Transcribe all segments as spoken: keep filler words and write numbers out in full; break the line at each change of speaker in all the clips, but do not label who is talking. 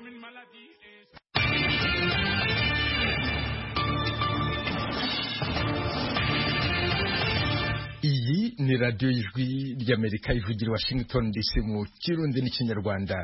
Iyi ni radio y'ijwi ry'Amerika ivugira Washington D C mu Kirundi n'Ikinyarwanda.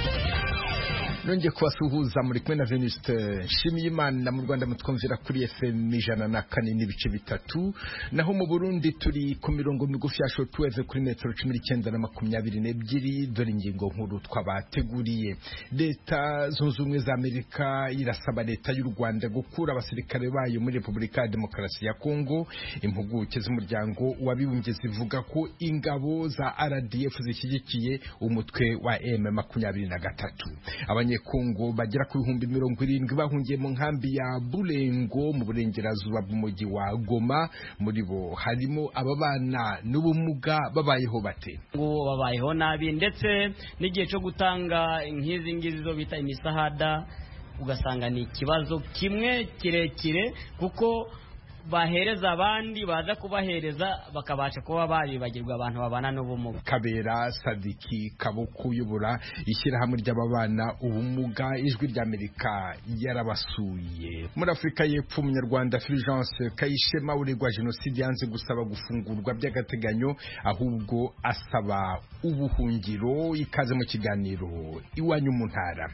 Nonge kubasuhuza muri kumwe na Venuste Nshimiyimana mu Rwanda mutwumvira kuri F M ijana na kane n'ibice bitatu, naho mu Burundi turi ku mirongo migufi ya shortwave kuri metero cumi n'icyenda na makumyabiri n'ebyiri. Dore ingingo nkuru twabateguriye. Leta zunze ubumwe za Amerika irasaba leta y'u Rwanda gukura abasirikare bayo muri Repubulika ya Demokarasi ya Kongo. Impuguke z'umuryango w'abibumbye zivuga ko ingabo za R D F zishyigikiye umutwe wa M makumyabiri na gatatu. Abanye Kongo bagera ku bihumbi mirongo irindwi bahungiye mu nkambi ya Bulengo mu burengerazuba bw'umujyi wa Goma. Muri bo harimo ababana n'ubumuga. Babayeho bate?
Ngo babayeho nabi, ndetse n'igihe cyo gutanga nk'izi ngizi zo bita imisahada ugasanga ni ikibazo kimwe kirekire, kuko bahereza abandi baza kubahereza bakabasha kuba baribagirwa abantu babana n'ubumuga.
Kabera Sadiki Kaboko uyobora ishyirahamwe ry'ababana ubumuga, ijwi ry'Amerika yarabasuye. Muri Afurika y'Epfo, umunyarwanda Fulgence Kayishema uregwa jenoside yanze gusaba gufungurwa by'agateganyo, ahubwo asaba ubuhungiro. Ikaze mu kiganiro Iwanyu mu Ntara.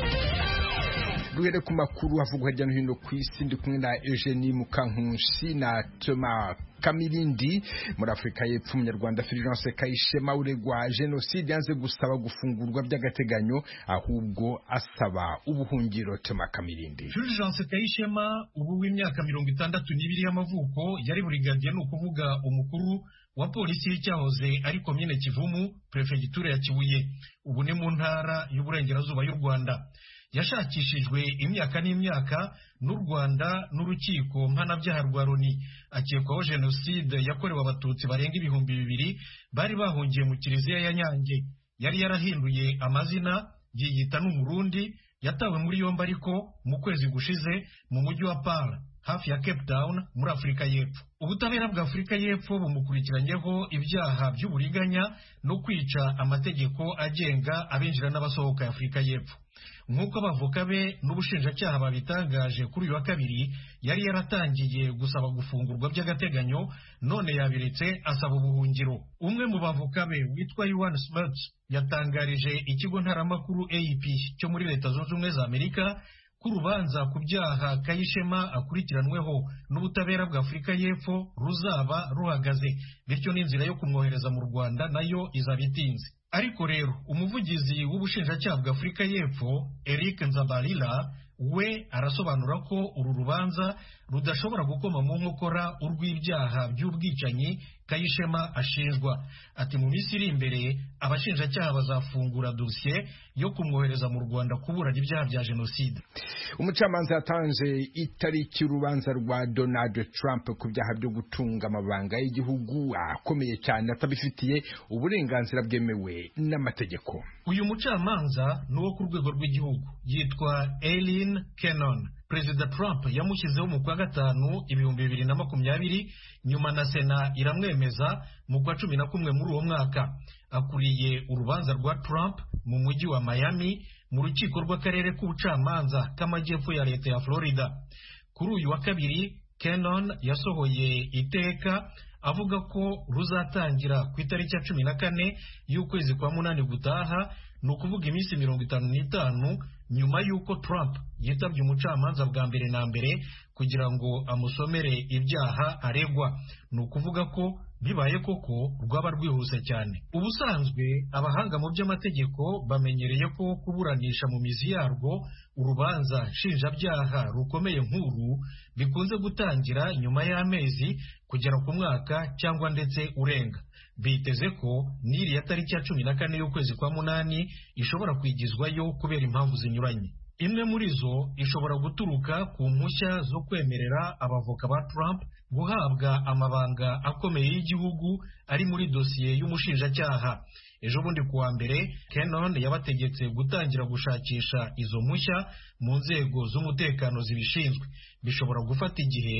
Duhere ku makuru avugwa hirya no hino ku isi. Ndi kumwe na Eugenie Mukankusi na Thomas Kamirindi. Muri Afurika y'Epfo, umunyarwanda Fulgence Kayishema uregwa jenoside yanze gusaba gufungurwa by'agateganyo, ahubwo asaba ubuhungiro. Thomas Kamirindi.
Fulgence Kayishema ubu w'imyaka mirongo itandatu n'ibiri y'amavuko yari burigadiye, ni ukuvuga umukuru wa polisi y'icyahoze ari komine Kivumu, prefegitura ya Kibuye, ubu ni mu ntara y'uburengerazuba y'u Rwanda. Yashakishijwe imyaka n'imyaka n'u Rwanda n'urukiko mpanabyaha rwa Loni, akekwaho jenoside yakorewe abatutsi barenga ibihumbi bibiri bari bahungiye mu kiliziya ya Nyange. Yari yarahinduye amazina, yiyita n'Umurundi. Yatawe muri yombi ariko mu kwezi gushize mu mujyi wa Paris hafi ya Cape Town muri Afurika y'Epfo. Ubutabera bwa Afurika y'Epfo bumukurikiranyeho ibyaha by'uburiganya no kwica amategeko agenga abinjira n'abasohoka ya Afurika y'Epfo. Nk'uko abavoka be n'ubushinjacyaha babitangaje kuri uyu wa kabiri, yari yaratangiye gusaba gufungurwa by'agateganyo, none yabiretse asaba ubuhungiro. Umwe mu bavoka be witwa Yohan Smuts yatangarije ikigo ntaramakuru A P cyo muri Leta Zunze Ubumwe za Amerika ko urubanza ku byaha Kayishema akurikiranweho n'ubutabera bwa Afurika y'Epfo ruzaba ruhagaze, bityo n'inzira yo kumwohereza mu Rwanda nayo izaba itinze. Ariko rero umuvugizi w'ubushinjacyaha bwa Afurika y'Epfo Eric Nzabalila we arasobanura ko uru rubanza rudashobora gukoma mu nkokora urw'ibyaha by'ubwicanyi Kayishema ashinjwa. Ati mu minsi iri imbere abashinjacyaha bazafungura dosiye yo kumwohereza mu Rwanda kuburana ibyaha bya jenoside.
Umucamanza yatanze itariki urubanza rwa Donald Trump ku byaha byo gutunga amabanga y'igihugu akomeye cyane atabifitiye uburenganzira bwemewe n'amategeko.
Uyu mucamanza ni wo ku rwego rw'igihugu, yitwa Eileen Cannon. Perezida Trump yamushyizeho mu kwa gatanu ibihumbi bibiri na makumyabiri, nyuma na Sena iramwemeza mu kwa cumi na kumwe muri uwo mwaka. Akuriye urubanza rwa Trump mu mujyi wa Miami mu rukiko rw'akarere k'ubucamanza k'amajyepfo ya leta ya Florida. Kuri uyu wa kabiri, Cannon yasohoye iteka avuga ko ruzatangira ku itariki ya cumi na kane y'ukwezi kwa munani gutaha, ni ukuvuga iminsi mirongo itanu n'itanu nyuma y'uko Trump yitabye umucamanza bwa mbere na mbere kugira ngo amusomere ibyaha aregwa. Ni ukuvuga ko bibaye koko rwaba rwihuse cyane. Ubusanzwe abahanga mu by'amategeko bamenyereye ko kuburanisha mu mizi yarwo urubanza nshinjabyaha rukomeye nk'uru bikunze gutangira nyuma y'amezi kugera ku mwaka cyangwa ndetse urenga. Biteze ko n'iriya tariki ya cumi na kane y'ukwezi kwa munani ishobora kwigizwayo kubera impamvu zinyuranye. Imwe muri zo ishobora guturuka ku mpushya zo kwemerera abavoka ba Trump guhabwa amabanga akomeye y'igihugu ari muri dosiye y'umushinjacyaha. Ejo bundi kuwa mbere, Cannon yabategetse gutangira gushakisha izo mpushya mu nzego z'umutekano zibishinzwe. Bishobora gufata igihe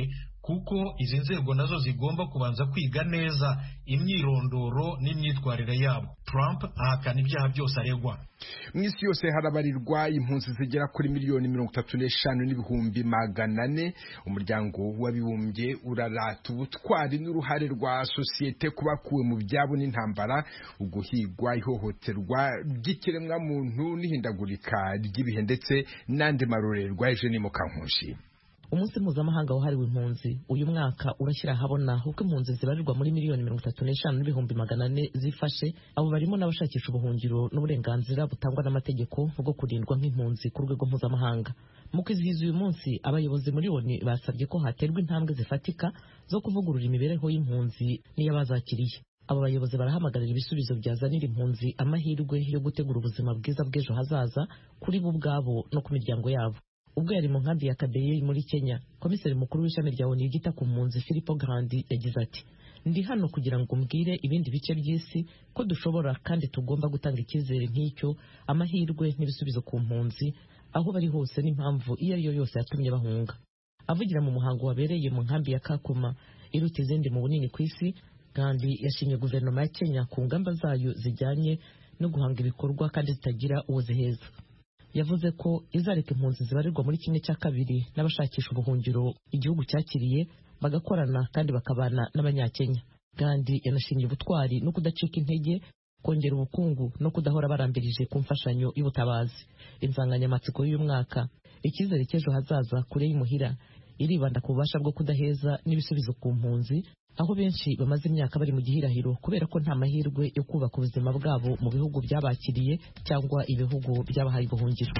kuko izi nzego nazo zigomba kubanza kwiga neza imyirondoro n'imyitwarire yabo. Trump ahakana ibyaha byose aregwa.
Mu isi yose harabarirwa impunzi zigera kuri miliyoni mirongo itatu n'eshanu n'ibihumbi magana ane. Umuryango w'abibumbye urarata ubutwari n'uruhare rwa sosiyete kubakuwe mu byabo n'intambara, uguhigwa, ihohoterwa ry'ikiremwa muntu n'ihindagurika ry'ibihe ndetse n'andi marorerwa. Eugenie Mukankushi.
Umunsi mpuzamahanga wahariwe impunzi uyu mwaka urashyira ahabona uko impunzi zibarirwa muri miliyoni mirongo itatu n'eshanu n'ibihumbi magana ane zifashe. Abo barimo n'abashakisha ubuhungiro n'uburenganzira butangwa n'amategeko bwo kurindwa nk'impunzi ku rwego mpuzamahanga. Mu kwizihiza uyu munsi, abayobozi muri O N U basabye ko haterwa intambwe zifatika zo kuvugurura imibereho y'impunzi n'iy'abazakiriye. Abo bayobozi barahamagarira ibisubizo byazanira impunzi amahirwe yo gutegura ubuzima bwiza bw'ejo hazaza kuri bo ubwabo no ku miryango yabo. Ubwo yari mu nkambi ya Kabeyi muri Kenya, komiseri mukuru w'ishami rya O N U ryita ku mpunzi Filippo Grandi yagize ati: ndi hano kugira ngo mbwire ibindi bice by'isi ko dushobora kandi tugomba gutanga icyizere nk'icyo, amahirwe n'ibisubizo ku mpunzi aho bari hose n'impamvu iyo ari yo yose yatumye bahunga. Avugira mu muhango wabereye mu nkambi ya Kakuma iruta izindi mu bunini ku isi, Grandi yashimye guverinoma ya Kenya ku ngamba zayo zijyanye no guhanga ibikorwa kandi zitagira uwo ziheza. Yavuze ko izareka impunzi zibarirwa muri kimwe cya kabiri n'abashakisha ubuhungiro igihugu cyakiriye bagakorana kandi bakabana n'abanyakenya. Kandi yanashimye ubutwari no kudacika intege, kongera ubukungu no kudahora barambirije ku mfashanyo y'ubutabazi. Insanganyamatsiko y'uyu mwaka, icyizere cy'ejo hazaza kure y'imuhira, iribanda ku bubasha bwo kudaheza n'ibisubizo ku mpunzi, aho benshi bamaze imyaka bari mu gihirahiro kubera ko nta mahirwe yo kubaka ubuzima bwabo mu bihugu byabakiriye cyangwa ibihugu byabahaye ubuhungiro.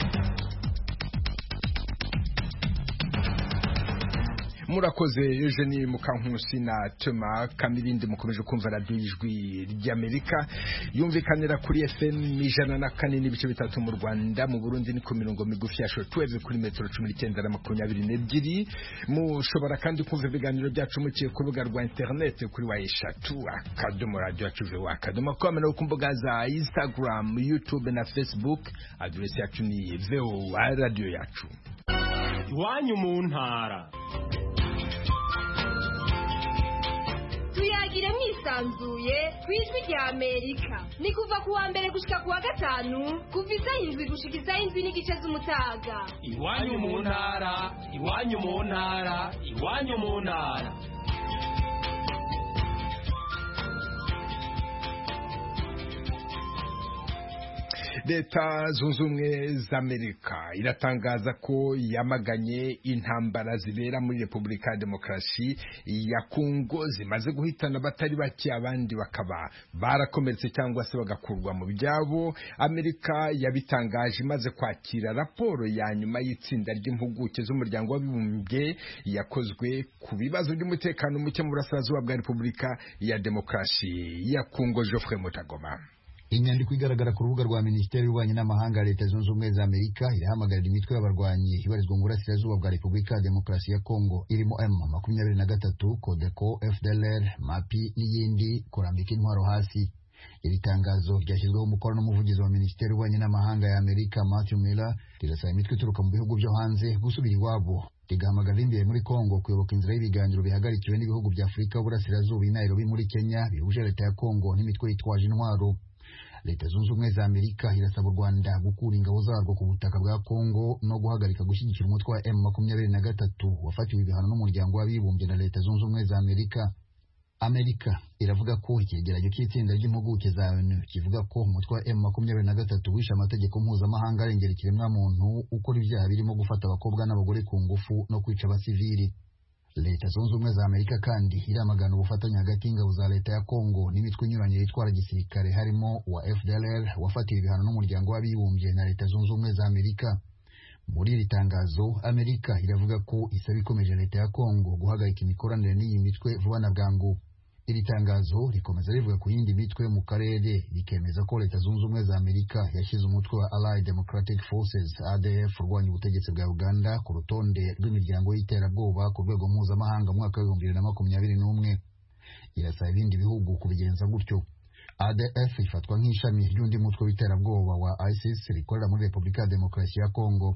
Murakoze Eugenie Mukankusi na Tema Kamirindi. Mukomeje kumva Radio Ijwi ry'Amerika yumvikanira kuri F M ijana na kane n'ibice bitatu mu Rwanda, mu Burundi ni ku mirongo migufi ya shortwave kuri metero cumi n'icyenda na makumyabiri n'ebyiri. Mushobora kandi kumva ibiganiro byacu muciye ku rubuga rwa internet kuri wa eshatu akadomo radio yacu v o akadomo com, no ku mbuga za Instagram, YouTube na Facebook. Adresi yacu ni v o radio yacu.
Iwanyu mu ntara.
Tuyagire mwisanzuye kwijwi rya Amerika. Ni kuva kuwa mbere gushika kuwa gatanu, kuva isaha indwi gushika isaha indwi n'igice z'umutaga.
Iwanyu mu ntara, iwanyu mu ntara, iwanyu mu ntara.
Leta Zunze Ubumwe z'Amerika iratangaza ko yamaganye intambara zibera muri Repubulika ya Demokarasi ya Kongo zimaze guhitana abatari bake, abandi bakaba barakomeretse cyangwa se bagakurwa mu byabo. Amerika yabitangaje imaze kwakira raporo ya nyuma y'itsinda ry'impuguke z'umuryango w'abibumbye yakozwe ku bibazo by'umutekano muke mu burasirazuba bwa Repubulika ya Demokarasi ya Kongo. Geoffrey Mutagoma.
Inyandiko igaragara ku rubuga rwa Minisiteri y'Ububanyi n'Amahanga ya Leta Zunze Ubumwe za Amerika irahamagarira imitwe y'abarwanyi ibarizwa mu burasirazuba bwa Repubulika ya Demokarasi ya Kongo irimo M makumyabiri na gatatu, Codeco, F D L R, MAPI n'iyindi kurambika intwaro hasi. Iri tangazo ryashyizweho umukono n'umuvugizi wa Minisiteri y'Ububanyi n'Amahanga ya Amerika Matthew Miller, rirasaba imitwe ituruka mu bihugu byo hanze gusubira iwabo, rigahamagarira imbere muri Kongo kuyoboka inzira y'ibiganiro bihagarikiwe n'ibihugu bya Afurika y'Uburasirazuba i Nairobi muri Kenya bihuje Leta ya Kongo n'imitwe yitwaje intwaro. Leta Zunze Ubumwe za Amerika irasaba u Rwanda gukura ingabo zarwo ku butaka bwa Kongo no guhagarika gushyigikira umutwe wa M makumyabiri na gatatu wafatiwe ibihano n'umuryango w'abibumbye na Leta Zunze Ubumwe za Amerika. Amerika iravuga ko icyegeranyo cy'itsinda ry'impuguke za O N U kivuga ko umutwe wa M makumyabiri na gatatu wishe amategeko mpuzamahanga arengera ikiremwamuntu, ukora ibyaha birimo gufata abakobwa n'abagore ku ngufu no kwica abasivili. Leta Zunze Ubumwe za Amerika kandi iramagana ubufatanye hagati y'ingabo za Leta ya Kongo n'imitwe inyuranye yitwara gisirikare harimo wa F D L R wafatiwe ibihano n'umuryango w'abibumbye na Leta Zunze Ubumwe za Amerika. Muri iri tangazo, Amerika iravuga ko isaba ikomeje Leta ya Kongo guhagarika imikoranire n'iyi mitwe vuba na bwangu. Iri tangazo rikomeza rivuga ku yindi mitwe mu karere, rikemeza ko Leta Zunze Ubumwe za Amerika yashyize umutwe wa Allied Democratic Forces A D F urwanya ubutegetsi bwa Uganda ku rutonde rw'imiryango y'iterabwoba ku rwego mpuzamahanga mu mwaka w'ibihumbi bibiri na makumyabiri n'umwe. Irasaba ibindi bihugu kubigenza gutyo. A D F ifatwa nk'ishami ry'undi mutwe w'iterabwoba wa ISIS rikorera muri Repubulika ya Demokarasi ya Kongo.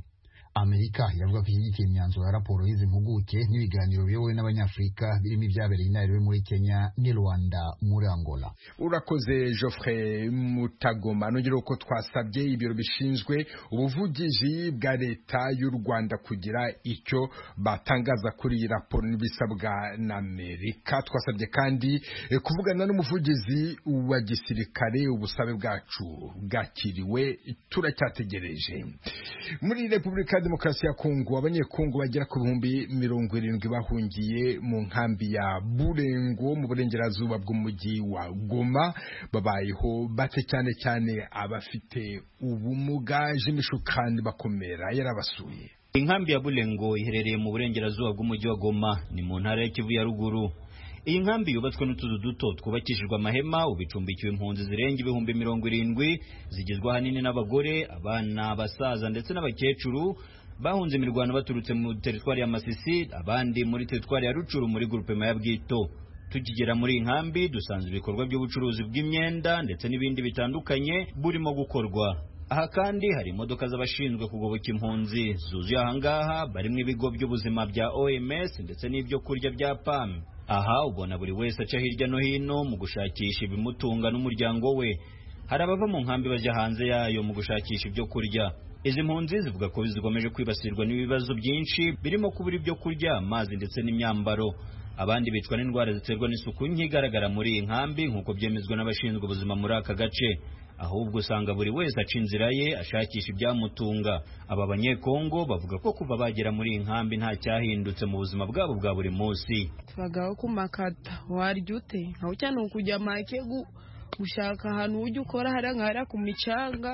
Amerika iravuga ko ishyigikiye imyanzuro ya raporo y'izi mpuguke n'ibiganiro biyobowe n'abanyafurika birimo ibyabereye i Nairobi muri Kenya n'i Rwanda muri Angola.
Urakoze Geoffrey Mutagoma. Nongera ko twasabye ibiro bishinzwe ubuvugizi bwa leta y'u Rwanda kugira icyo batangaza kuri iyi raporo n'ibisabwa na Amerika. Twasabye kandi eh, kuvugana n'umuvugizi wa gisirikare. Ubusabe bwacu bwakiriwe, turacyategereje. Muri Repubulika ya Demokarasi ya Kongo, abanyekongo bagera ku bihumbi mirongo irindwi bahungiye mu nkambi ya Burengo mu burengerazuba bw'umujyi wa Goma. Babayeho bate cyane cyane abafite ubumuga. Jimishukani bakomera yarabasuye.
Inkambi ya Burengo iherereye mu burengerazuba bw'umujyi wa Goma, ni mu ntara ya Kivu ya ruguru. Iyi nkambi yubatswe n'utuzu duto twubakishijwe amahema, ubicumbikiwe impunzi zirenga ibihumbi mirongo irindwi zigizwe ahanini n'abagore, abana, abasaza ndetse n'abakecuru bahunze imirwano baturutse mu teritwari ya Masisi, abandi muri teritwari ya Rucuru muri groupement ya Bwito. Tukigera muri iyi nkambi dusanze ibikorwa by'ubucuruzi bw'imyenda ndetse n'ibindi bitandukanye burimo gukorwa. Aha kandi hari imodoka z'abashinzwe kugoboka impunzi zuzuye ahangaha, barimo ibigo by'ubuzima bya O M S ndetse n'ibyo kurya bya P A M. Aha ubona buri wese aca hirya no hino mu gushakisha ibimutunga n'umuryango we. Hari abava mu nkambi bajya hanze yayo mu gushakisha ibyo kurya. Izi mpunzi zivuga ko zigomeje kwibasirwa n'ibibazo byinshi birimo kubura ibyo kurya, amazi ndetse n'imyambaro. Abandi bicwa n'indwara ziterwa n'isuku nkigaragara muri iyi nkambi nk'uko byemezwa n'abashinzwe ubuzima muri aka gace. Ahubwo usanga buri wese aca inzira ye ashakisha ibyamutunga. Aba banyekongo bavuga ko kuva bagera muri iyi nkambi nta cyahindutse mu buzima bwabo bwa buri munsi.
Tubagaho kumakata warya ute aho cyane ukujya makegu gushaka ahantu ujye ukora hari nkara ku micanga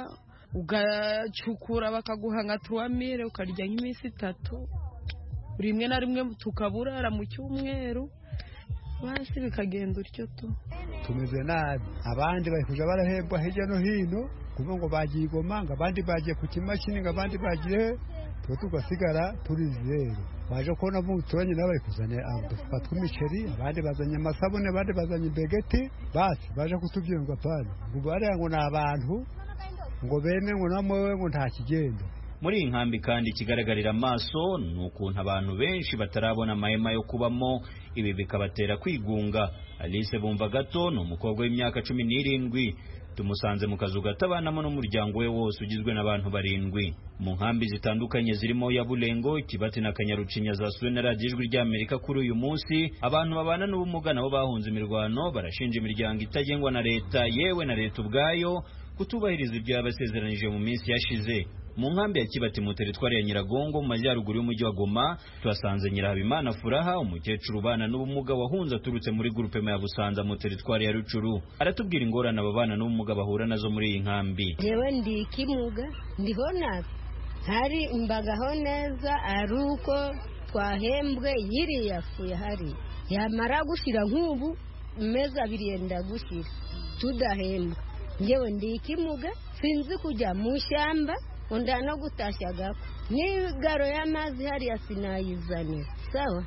ugacukura bakaguha nka trois mille ukarya nk'iminsi itatu, rimwe na rimwe tukaburara mu cyumweru, basi bikagenda utyo tu.
Tumeze nabi, abandi bari kuja barahebwa hirya no hino kuva ngo bagiye Igoma, abandi bagiye ku kimashini, abandi bagiye twe tugasigara turi zero. Baje kubona mu turanye n'abari kuzana udufuka tw'imiceri, abandi bazanye amasabune, abandi bazanye imbegeti, basi baje kutubyumva pale ngo bare ngo n'abantu ngo bene ngo namwe ngo nta kigendo.
Muri iyi nkambi kandi ikigaragarira amaso ni ukuntu abantu benshi batarabona amahema yo kubamo, ibi bikabatera kwigunga. Alice Bumva Gato ni umukobwa w'imyaka cumi n'irindwi. Tumusanze mu kazu gatabanamo n'umuryango we wose ugizwe n'abantu barindwi. Mu nkambi zitandukanye zirimo ya Bulengo, Kibati na Kanyarucinya zasuwe na radiyo Ijwi ry'Amerika kuri uyu munsi. Abantu babana n'ubumuga nabo bahunze imirwano barashinja imiryango itagengwa na leta yewe na leta ubwayo kutubahiriza ibyo yabasezeranije mu minsi yashize. Mu nkambi ya Kibati mu teritwari ya Nyiragongo mu majyaruguru y'umujyi wa Goma twasanze Nyirahabimana Furaha, umukecuru ubana n'ubumuga wahunze aturutse muri groupement ya Busanza mu teritwari ya Rucuru. Aratubwira ingorane ababana n'ubumuga bahura nazo muri iyi nkambi.
Jewe ndi kimuga ndiho nazo hari imbagaho neza aruko twahembwe yiri yafuye hari yamara gushira nk'ubu meza abiri yenda gushira tudahembwa. Jewe ndi kimuga sinzi kujya mu shamba unda no gutashyaga n'igaro y'amazi hari yasinayizanira sawa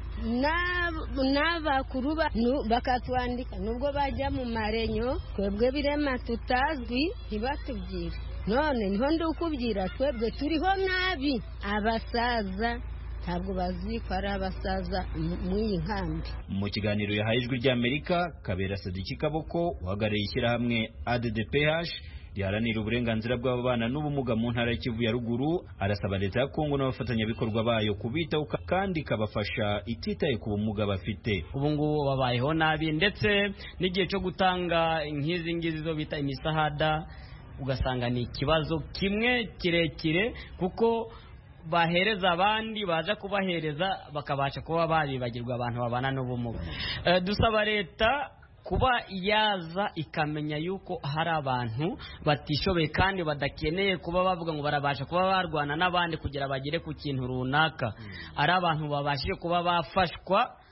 n'abakuruba bakatwandika nubwo bajya mu marenyo twebwe birema tutazwi ntibatubwire. None niho ndukubwira twebwe turiho nabi, abasaza ntabwo bazi ko ari abasaza mu iyi nkambi.
Mu kiganiro yahaye Ijwi ry'Amerika, Kabera Sadiki Kaboko uhagarariye ishyirahamwe A D D P H riharanira uburenganzira bw'ababana n'ubumuga mu ntara ya Kivu ya ruguru, arasaba leta ya Kongo n'abafatanyabikorwa bayo kubitaho kandi kabafasha ititaye ku bumuga bafite.
Ubu ngubu babayeho nabi, ndetse n'igihe cyo gutanga nk'izi ngizi zo bita imisahada ugasanga ni ikibazo kimwe kirekire, kuko bahereza abandi baza kubahereza bakabasha kuba baribagirwa abantu babana n'ubumuga. E, dusaba leta kuba yaza ikamenya yuko hari abantu batishoboye kandi badakeneye kuba bavuga ngo barabasha kuba barwana n'abandi kugira bagere ku kintu runaka. Ari abantu babashije kuba bafashwa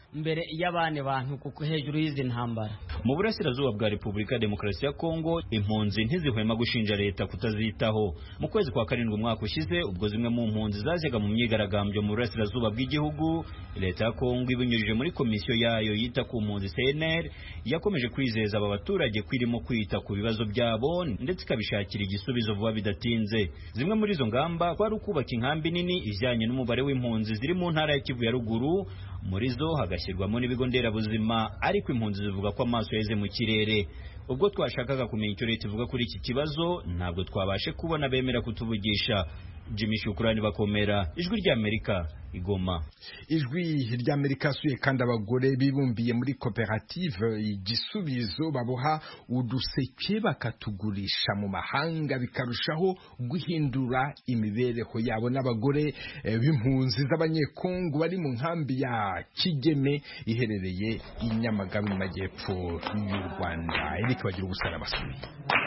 mbere y'abane bantu kuko hejuru y'izi ntambara.
Mu burasirazuba bwa Repubulika ya Demokarasi ya Kongo impunzi ntizihwema gushinja leta kutazitaho. Mu kwezi kwa karindwi umwaka ushize ubwo zimwe mu mpunzi zajyaga mu myigaragambyo mu burasirazuba bw'igihugu, leta ya Kongo ibinyujije muri komisiyo yayo yita ku mpunzi C N R yakomeje kwizeza aba baturage kwirimo kwita ku bibazo byabo ndetse ikabishakira igisubizo vuba bidatinze. Zimwe muri izo ngamba kwari ukubaka inkambi nini ijyanye n'umubare w'impunzi ziri mu ntara ya Kivu ya ruguru, muri zo hagashyirwamo n'ibigo nderabuzima, ariko impunzi zivuga ko amaso yeze mu kirere. Ubwo twashakaga kumenya icyo leta ivuga kuri iki kibazo ntabwo twabashe kubona bemera kutuvugisha. Jimmy Shukrani Bakomera, Ijwi ry'Amerika, Igoma.
Ijwi ry'Amerika suye kandi abagore bibumbiye muri koperative Igisubizo baboha uduseke bakatugurisha mu mahanga bikarushaho guhindura imibereho yabo. N'abagore e, b'impunzi z'abanyekongo bari mu nkambi ya Kigeme iherereye i Nyamagabe mu majyepfo y'u Rwanda. Eric bagira ubusara basuye.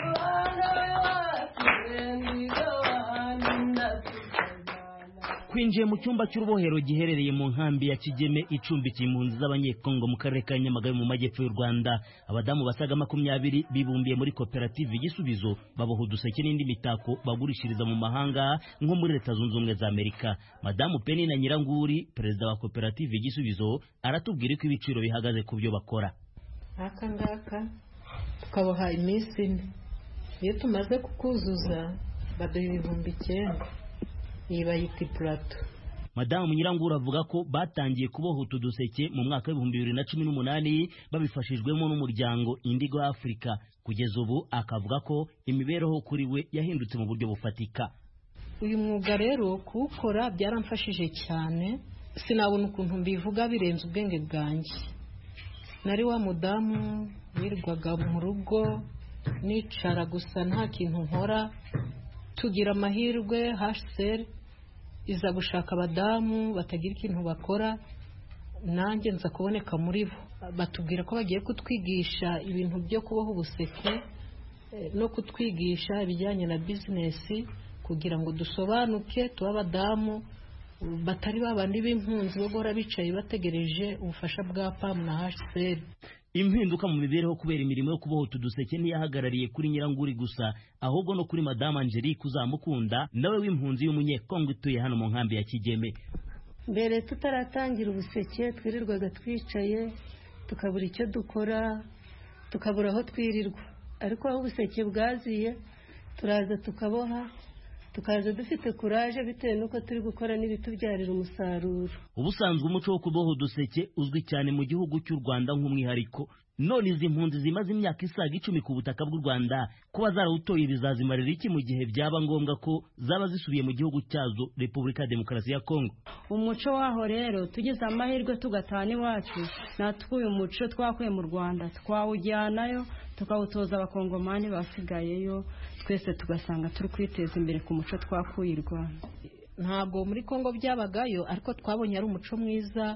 Kwinjiye mu cyumba cy'urubohero giherereye mu nkambi ya Kigeme icumbikiye impunzi z'abanyekongo mu karere ka Nyamagabe mu majyepfo y'u Rwanda. Abadamu basaga makumyabiri bibumbiye muri koperative Igisubizo baboha uduseke n'indi mitako bagurishiriza mu mahanga nko muri Leta Zunze Ubumwe za Amerika. Madamu Penny na Nyiranguri, perezida wa koperative Igisubizo, aratubwira ko ibiciro bihagaze ku byo bakora.
Aka ngaka tukaboha iminsi ine, iyo tumaze kukuzuza baduha ibihumbi icyenda. Iyi bayita plato.
Madamu Nyirangura avuga ko batangiye kuboha utu duseke mu mwaka w'ibihumbi bibiri na cumi n'umunani babifashijwemo n'umuryango Indigo Africa. Kugeza ubu akavuga ko imibereho kuri we yahindutse mu buryo bufatika.
Uyu mwuga rero kuwukora byaramfashije cyane, sinabona ukuntu mbivuga birenze ubwenge bwanjye. Nari wa mudamu wirwaga mu rugo nicara gusa nta kintu nkora. Tugira amahirwe H C R iza gushaka abadamu batagira ikintu bakora, nanjye nza kuboneka muri bo. Batubwira ko bagiye kutwigisha ibintu byo kuboha ubuseke no kutwigisha ibijyanye na business kugira ngo dusobanuke tuba abadamu batari babandi b'impunzi bo gora bicaye bategereje ubufasha bwa P A M na H C R.
Impinduka mu mibereho kubera imirimo yo kuboha utuduseke ntiyahagarariye kuri Nyiranguri gusa, ahubwo no kuri Madame Angelique Uzamukunda nawe w'impunzi y'umunyekongo ituye hano mu nkambi ya Kigeme.
Mbere tutaratangira ubuseke twirirwaga twicaye tukabura icyo dukora, tukabura aho twirirwa, ariko aho ubuseke bwaziye turaza tukaboha, tukaza dufite kuraje bitewe nuko turi gukora n'ibitubyarira umusaruro.
Ubusanzwe umuco wo kuboha uduseke uzwi cyane mu gihugu cy'u Rwanda nk'umwihariko. None izi mpunzi zimaze imyaka isaga icumi ku butaka bw'u Rwanda kuba zarawutoye bizazimarira iki mu gihe byaba ngombwa ko zaba zisubiye mu gihugu cyazo Repubulika ya Demokarasi ya Kongo?
Umuco waho rero tugize amahirwe tugatana iwacu, natwe uyu muco twakuye mu Rwanda twawujyanayo tukawutoza abakongomani basigayeyo, twese tugasanga turi kwiteza imbere ku muco twakuye i Rwanda.
Ntabwo muri Kongo byabagayo, ariko twabonye ari umuco mwiza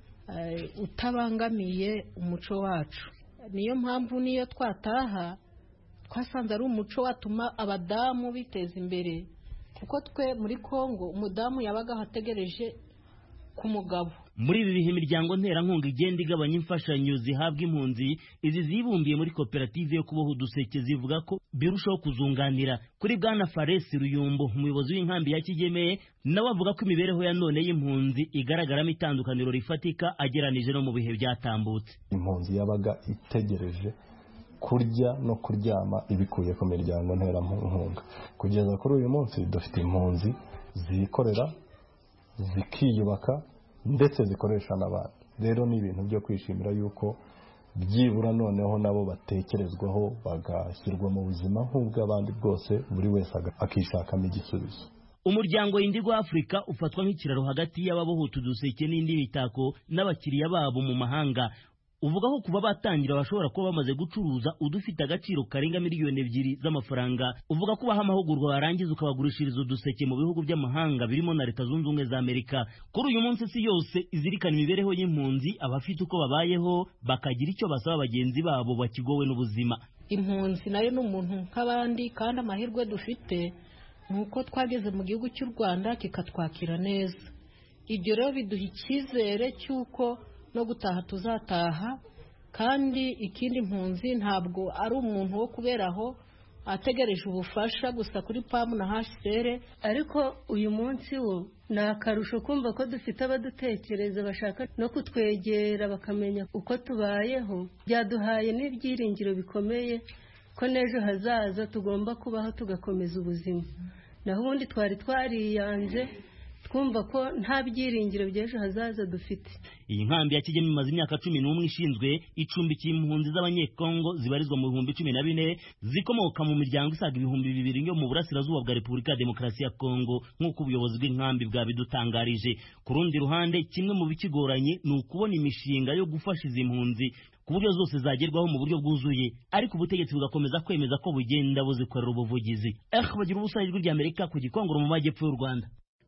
uh, utabangamiye umuco wacu. Niyo mpamvu niyo twataha twasanze ari umuco watuma abadamu biteza imbere, kuko twe muri Kongo umudamu yabaga hategereje ku mugabo.
Muri ibi bihe imiryango nterankunga igenda igabanya imfashanyo zihabwa impunzi, izi zibumbiye muri koperative yo kuboha uduseke zivuga ko birushaho kuzunganira. Kuri Bwana Fares Ruyumbo, umuyobozi w'inkambi ya Kigeme, nawe avuga ko imibereho ya none y'impunzi igaragaramo itandukaniro rifatika ageranije no mu bihe byatambutse.
Impunzi yabaga itegereje kurya no kuryama ibikuye ku miryango nterankunga. Kugeza kuri uyu munsi dufite impunzi zikorera, zikiyubaka ndetse zikoresha n'abandi. Rero ni ibintu byo kwishimira yuko byibura noneho nabo batekerezwaho bagashyirwa mu buzima nk'ubw'abandi bwose, buri wese akishakamo igisubizo.
Umuryango Indigo Africa ufatwa nk'ikiraro hagati y'ababoha utuduseke n'indi mitako n'abakiriya babo mu mahanga. Uvuga ko kuba batangira bashobora kuba bamaze gucuruza udufite agaciro karenga miliyoni ebyiri z'amafaranga. Uvuga ko baha amahugurwa barangiza ukabagurishiriza uduseke mu bihugu by'amahanga birimo na Leta Zunze Ubumwe za Amerika. Kuri uyu munsi si yose izirikana imibereho y'impunzi, abafite uko babayeho bakagira icyo basaba bagenzi babo bakigowe n'ubuzima.
Impunzi nayo ni umuntu nk'abandi, kandi amahirwe dufite nuko twageze mu gihugu cy'u Rwanda kikatwakira neza. Ibyo rero biduha icyizere cy'uko no gutaha tuzataha, kandi ikindi impunzi ntabwo ari umuntu wo kuberaho ategereje ubufasha gusa kuri pamu na hashere.
Ariko uyu munsi wo ni akarusho kumva ko dufite abadutekereza bashaka no kutwegera bakamenya uko tubayeho. Byaduhaye n'ibyiringiro bikomeye ko n'ejo hazaza tugomba kubaho tugakomeza ubuzima. Naho ubundi twari twariyanze twumva ko nta byiringiro by'ejo hazaza dufite.
Iyi nkambi ya Kigeme imaze imyaka cumi n'umwe ishinzwe icumbikiye impunzi z'abanyekongo zibarizwa mu bihumbi cumi na bine zikomoka mu miryango isaga ibihumbi bibiri yo mu burasirazuba bwa Repubulika ya Demokarasi ya Kongo, nk'uko ubuyobozi bw'inkambi bwabidutangarije. Ku rundi ruhande, kimwe mu bikigoranye ni ukubona imishinga yo gufasha izi mpunzi ku buryo zose zagerwaho mu buryo bwuzuye, ariko ubutegetsi bugakomeza kwemeza ko bugenda buzikorera ubuvugizi. Eh bagira ubusa ijwi rya Amerika ku Gikongoro mu majyepfo y'u Rwanda.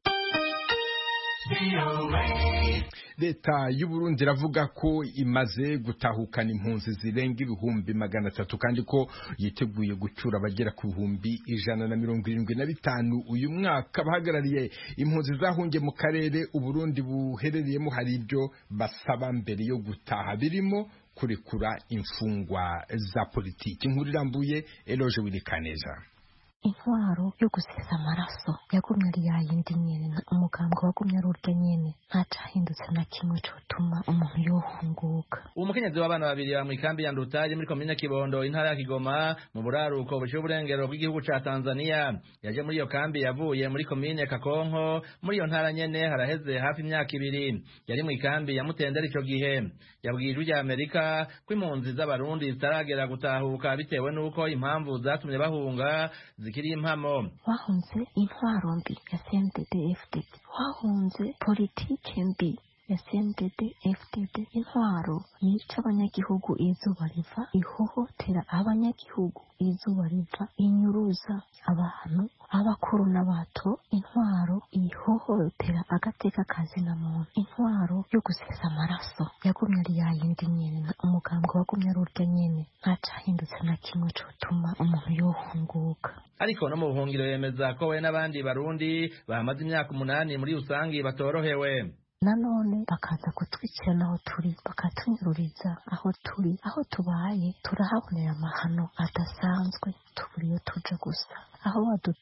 Leta y'u Burundi iravuga ko imaze gutahukana impunzi zirenga ibihumbi magana atatu kandi ko yiteguye gucyura abagera ku bihumbi ijana na mirongo irindwi na bitanu uyu mwaka. Abahagarariye impunzi zahungiye mu karere u Burundi buherereyemo hari ibyo basaba mbere yo gutaha, birimo kurekura imfungwa za politiki. Inkuru irambuye Eloge Wilikaneza.
Intwaro yo gusesa amaraso yagumye ari yayindi nyene, umugambwe wagumye ari urya nyene, ntacahindutse na kimwe cotuma umuntu yohunguka.
Umukenyezi w'abana babiri ba mu ikambi ya Ndutaje muri komine Kibondo intara ya Kigoma mu buraruko buciye uburengero bw'igihugu ca Tanzania yaje muri iyo kambi yavuye muri komine Kakonko muri iyo ntara nyene haraheze hafi imyaka ibiri. Yari mu ikambi ya Mutendera ico gihe yabwiye ijwi rya Amerika ko impunzi z'abarundi zitaragera gutahuka bitewe nuko impamvu zatumye bahunga zikiri impamo.
Wahunze intwaro mbi ya C N D D F D D, wahunze politike mbi ya C N D D F D D. Intwaro yica abanyagihugu izuba riva, ihohotera abanyagihugu izuba riva, inyuruza abantu abakuru n'abato. Intwaro ihohotera agateka kazina muntu. Intwaro yo gusesa amaraso yagumye ari yayindi nyene, umugambwe wagumye ari urya nyene, ntacahindutse na kimwe cotuma umuntu yohunguka.
Ariko no mu buhungiro yemeza ko we n'abandi barundi bahamaze imyaka umunani muri usangi batorohewe.
Nanone bakaza kutwicira naho turi, bakatunyururiza aho turi, aho tubaye turahabonera amahano adasanzwe, tubura iyo tuja gusa. Aho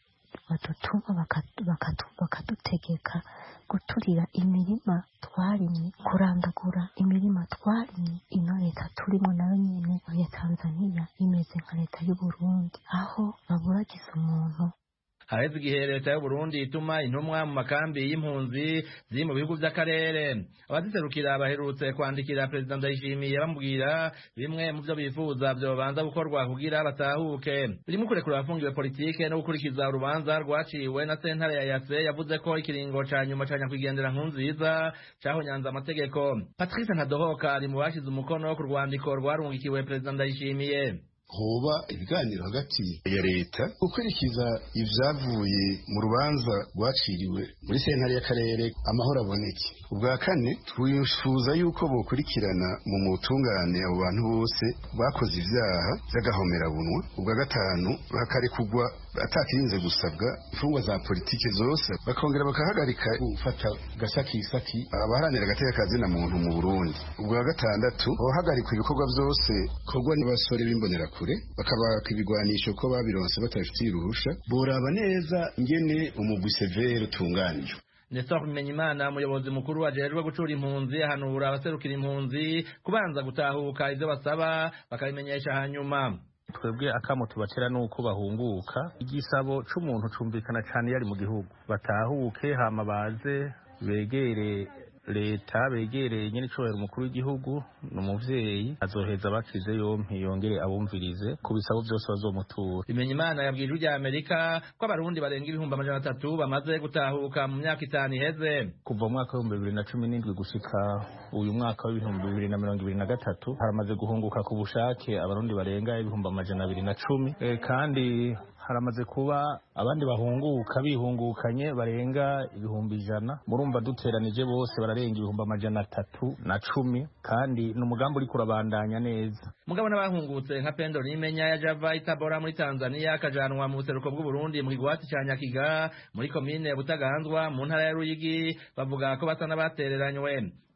badutuma bakadutegeka guturira imirima twarimye, kurandagura imirima twarimye. Ino leta turimo nayo nyene ya Tanzania imeze nka leta y'u Burundi, aho baburagiza umuntu.
Haheze igihe leta y'u Burundi ituma intumwa mu makambi y'impunzi ziri mu bihugu by'akarere. Abaziserukira baherutse kwandikira Perezida Ndayishimiye bamubwira bimwe mu byo bifuza byo banza gukorwa kugira batahuke, birimo kurekura abafungiwe politike no gukurikiza urubanza rwaciwe na sentare ya Yase yavuze ko ikiringo ca nyuma ca nyakwigendera Nkurunziza cahonyanze amategeko. Patrice Ntadohoka ari mu bashize umukono ku rwandiko rwarungikiwe Perezida Ndayishimiye.
Hoba ibiganiro hagati ya leta gukurikiza ivyavuye mu rubanza rwaciriwe muri sentare y'akarere amahoro aboneke. Ubwa kane twifuza yuko bokurikirana mu mutungane abo bantu bose bakoze ivyaha vy'agahomerabunwa. Ubwa gatanu bakarekugwa atakirinze gusabwa imfungwa za politike zose, bakongera bakahagarika gufata gasakisaki abaharanira agateka kazina muntu mu Burundi. Ubwa gatandatu bohagarikwa ibikorwa vyose korwa n'abasore b'imbonera bakabaka ibigwanisho ko babironse batafitiye uruhusha. Boraba neza ingene umugwi severe utunganijwe.
Nestor Bimenyimana umuyobozi mukuru ajejwe gucura impunzi ahanura abaserukira impunzi kubanza gutahuka ivyo basaba bakabimenyesha hanyuma.
Twebwe akamo tubatera nuko bahunguka, igisabo c'umuntu cumvikana cane yari mu gihugu, batahuke hama baze begere leta, begereye nyene icobera umukuru w'igihugu n'umuvyeyi azoheza bakize yompi yongere abumvirize ku bisabo byose bazomutura.
Bimenyimana yabwiye ijwi rya Amerika ko abarundi barenga ibihumbi amajana atatu bamaze gutahuka mu myaka itanu iheze.
Kuva mu mwaka w'ibihumbi bibiri na cumi n'indwi gushika uyu mwaka w'ibihumbi bibiri na mirongo ibiri na gatatu haramaze guhunguka ku bushake abarundi barenga ibihumbi amajana abiri na cumi, e, kandi haramaze kuba abandi bahunguka bihungukanye barenga ibihumbi ijana. Murumva duteranije bose bararenga ibihumbi amajana atatu na cumi, kandi n'umugambi uri kurabandanya neza.
Mugabo n'abahungutse nka Pendo Nimenya ya Java Itabora muri Tanzania akajanwa mu buseruko bw'u Burundi mu kigwati ca Nyakiga muri komine Butaganzwa mu ntara ya Ruyigi bavuga ko basa n'abatereranywe.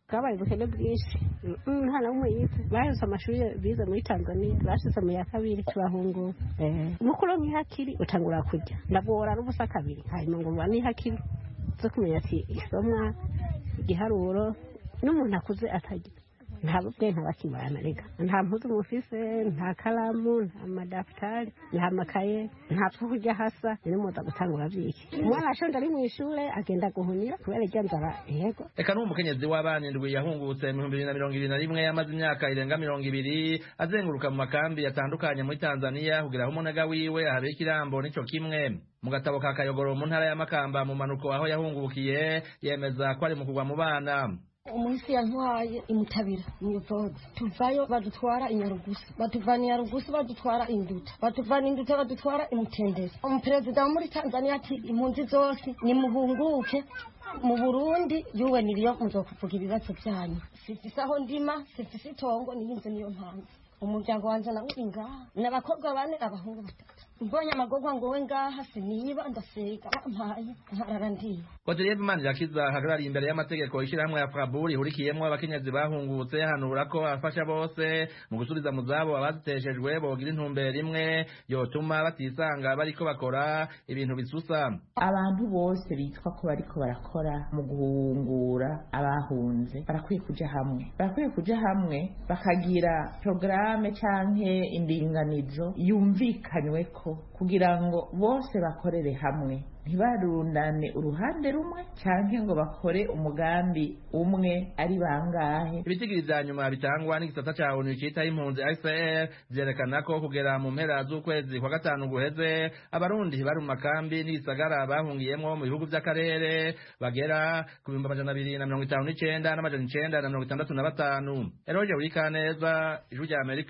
bwabaye ubukene bwinshi nta na umwe yize baheze amashuri bize muri Tanzania bashize mu ya kabiri tubahungura umukuru nk'ihakiri utangura kujya ndagora n'ubusa kabiri hanyuma ngo bani ihakiri zo kumenya ati isomwa igiharuro n'umuntu akuze atagira nta bwe nta bakimana rega nta mpuzu mufise nta kalamu nta madaftari nta makaye nta kujya hasa ni muza gutangura byiki umwana ashonje ari mu ishure agenda guhunira kubera ijyanzara yego
eka n'umukenyezi w'abana indwi yahungutse mu bihumbi bibiri na mirongo ibiri na rimwe yamaze imyaka irenga mirongo ibiri azenguruka mu makambi yatandukanye muri Tanzania kugira aho umunega wiwe ahabera ikirambo nico kimwe mu gatabo ka Kayogoro mu ntara ya Makamba mu manuko aho yahungukiye yemeza ko ari mu kugwa mu bana
umuhisi yantwaye imutabira muyovoza tuvayo badutwara inyarugusu batuvana inyarugusu badutwara induta batuvana induta badutwara imutendezi umuperezida wo muri Tanzania ati impunzi zose nimuhunguke mu Burundi yuwe niriyo muzokuvuga ibibazo byanyu sifise aho ndima sifise itongo niyinze niyo mpanze umuryango wanje nawe ingaha n'abakobwa bane abahungu batatu mbonye amagorwa ngo we ngaha siniba ndasega mpaye nkarara ndiye
Godelieve Manirakiza hagarariye imbere y'amategeko ishyirahamwe ya Fraburi ihurikiyemwo abakenyezi bahungutse hanura ko afasha bose mu gusubiza mu zabo abaziteshejwe bogira intumbero imwe yotuma batisanga bariko bakora ibintu bisusa
abantu bose bitwa ko bariko barakora mu guhungura abahunze barakwiye kuja hamwe barakwiye kuja hamwe bakagira programme canke indinganizo yumvikanyweko kugira ngo bose bakorere hamwe ntibarundane uruhande rumwe canke ngo bakore umugambi umwe ari bangahe.
Ibitigiriza nyuma bitangwa n'igisata ca O N U cita impunzi I C R vyerekana ko kugera mu mpera z'ukwezi kwa gatanu guheze abarundi bari mu makambi n'isagara bahungiyemwo mu bihugu vy'akarere bagera ku bihumbi amajana abiri na mirongo itanu n'icenda n'amajana icenda na mirongo itandatu na batanu. Eroje Urikaneza, Ijwi rya Amerika.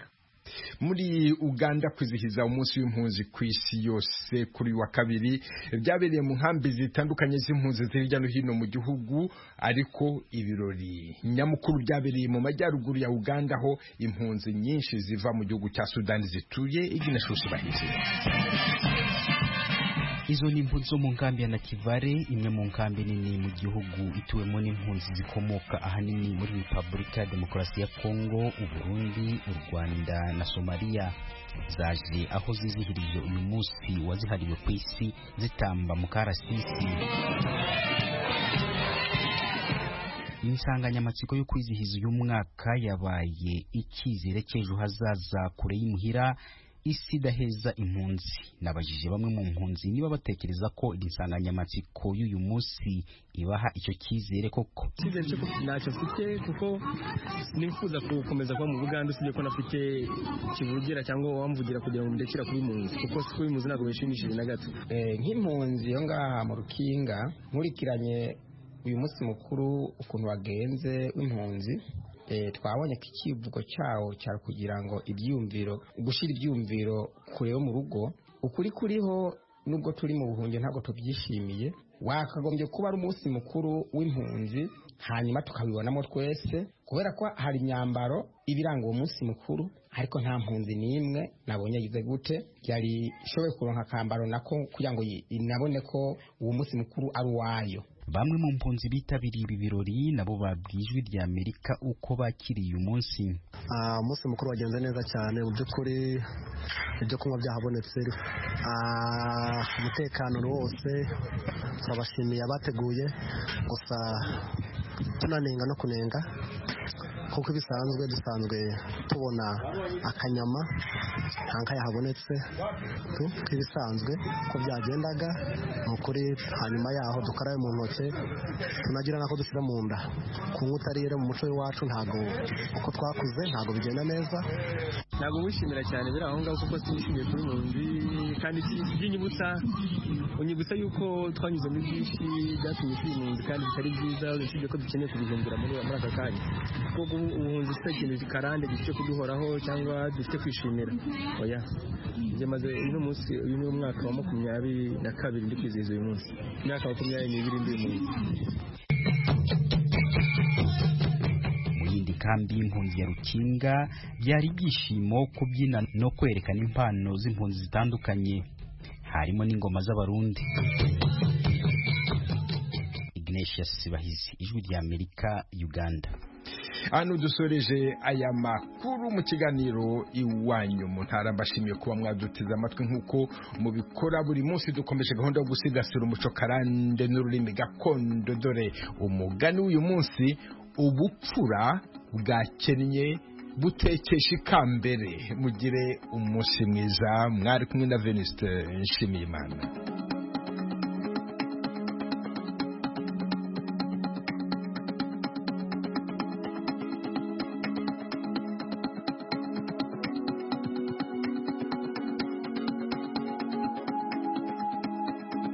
Muri Uganda kwizihiza umunsi w'impunzi ku isi yose kuri wa kabiri byabereye mu nkambi zitandukanye z'impunzi ziri hirya no hino mu gihugu, ariko ibirori nyamukuru byabereye mu majyaruguru ya Uganda aho impunzi nyinshi ziva mu gihugu cya Sudani zituye iginashushe bahize.
Izo ni impunzi zo mu nkambi ya Nakivale, imwe mu nkambi nini mu gihugu ituwemo n'impunzi zikomoka ahanini muri Repubulika ya Demokarasi ya Kongo, Uburundi, u Rwanda na Somalia. Zaje aho zizihirije uyu munsi wazihariwe ku isi zitamba mu karasisi. Insanganyamatsiko yo kwizihiza uyu mwaka yabaye icyizere cy'ejo hazaza kure y'imuhira, isi idaheza impunzi. Nabajije bamwe mu mpunzi niba batekereza ko iri nsanganyamatsiko y'uyu munsi ibaha icyo cyizere koko.
Cyizere cyo ntacyo mfite kuko nifuza gukomeza kuba mu Buganda, usibye ko nafite kivugira cyangwa wamvugira kugira ngo ndekira kuba impunzi, kuko si kuba impunzi ntabwo bishimishije na gato.
Nk'impunzi yo ngaha mu Rukinga nkurikiranye uyu munsi mukuru ukuntu wagenze w'impunzi, Eh, twabonye ko ikivugo cyawo cyari kugira ngo ibyumviro gushira ibyumviro kure yo mu rugo ukuri kuriho, nubwo turi mu buhunge ntabwo tubyishimiye. Wakagombye kuba ari umunsi mukuru w'impunzi, hanyuma tukabibonamo twese, kubera ko hari imyambaro ibiranga uwo munsi mukuru, ariko nta mpunzi n'imwe nabonye yize gute yari ishoboye kuronka akambaro nako kugira ngo inabone ko uwo munsi mukuru ari uwayo.
Bamwe mu mpunzi bitabiriye ibi birori nabo babwiye Ijwi rya Amerika uko bakiriye uyu munsi.
Ah, umunsi mukuru wagenze neza cyane, mu by'ukuri ibyo kunywa byahabonetse, ah, umutekano wose turabashimiye abateguye, gusa tunanenga no kunenga kuko bisanzwe dusanzwe tubona akanyama ntanka yahabonetse twibisanzwe ko byagendaga mukuri, hanyuma yaho dukaraye mu ntoke tunagira nako dushyira mu nda kunywa utarire mu muco w'iwacu ntago uko twakuze ntago bigenda neza.
Ntago wishimira cyane biri aho ngaho kuko sinishimiye kuri impunzi, kandi by'inyibutsa unyibutsa yuko twanyuze muri byinshi byatumye turi impunzi kandi bitari byiza, usibye ko dukeneye kubihindura muri muri aka kanya, kuko ubuhunzi si ikintu karande gifite kuduhoraho cyangwa dufite kwishimira. Oya, njye maze uyu munsi, uyu ni umwaka wa makumyabiri na kabiri ndi kwizihiza uyu munsi, imyaka makumyabiri n'ibiri ndi umuntu.
Mu yindi kambi y'impunzi ya Rukinga byari ibyishimo kubyina no kwerekana impano z'impunzi zitandukanye, harimo n'ingoma z'abarundi. Ignatius Bahizi, Ijwi rya Amerika, Uganda.
Hano dusoreje aya makuru mu kiganiro iwanyu mu ntara. Mbashimiye kuba mwaduteze amatwi nk'uko mubikora buri munsi. Dukomeje gahunda yo gusigasira umuco karande n'ururimi gakondo. Dore umugani w'uyu munsi: ubupfura bwakennye butekesha ikambere. Mugire umunsi mwiza. Mwari kumwe na Venuste Nshimiyimana.